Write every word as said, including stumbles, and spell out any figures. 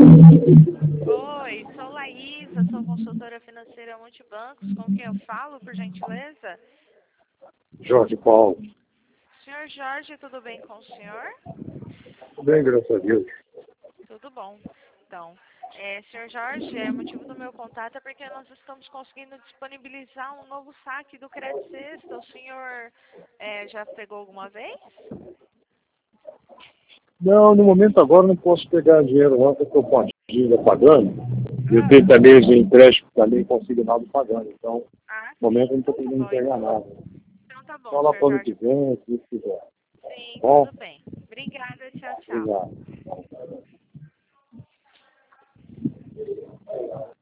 Oi, sou Laísa, sou consultora financeira multibancos. Com quem eu falo, por gentileza? Jorge Paulo. Senhor Jorge, tudo bem com o senhor? Tudo bem, graças a Deus. Tudo bom. Então, é, senhor Jorge, é, o motivo do meu contato é porque nós estamos conseguindo disponibilizar um novo saque do Crédito Sexta. O senhor é, já pegou alguma vez? Não, no momento agora não posso pegar dinheiro não, porque eu estou com a dívida pagando. E eu Ah, tenho também os empréstimos também consignado pagando. Então, ah, no momento sim, eu não estou então tá podendo bom. pegar nada. Então tá bom, Só lá senhor para o ano que Jorge. vem, se quiser. Sim, Bom, tudo bem. Obrigada, tchau, tchau. obrigado.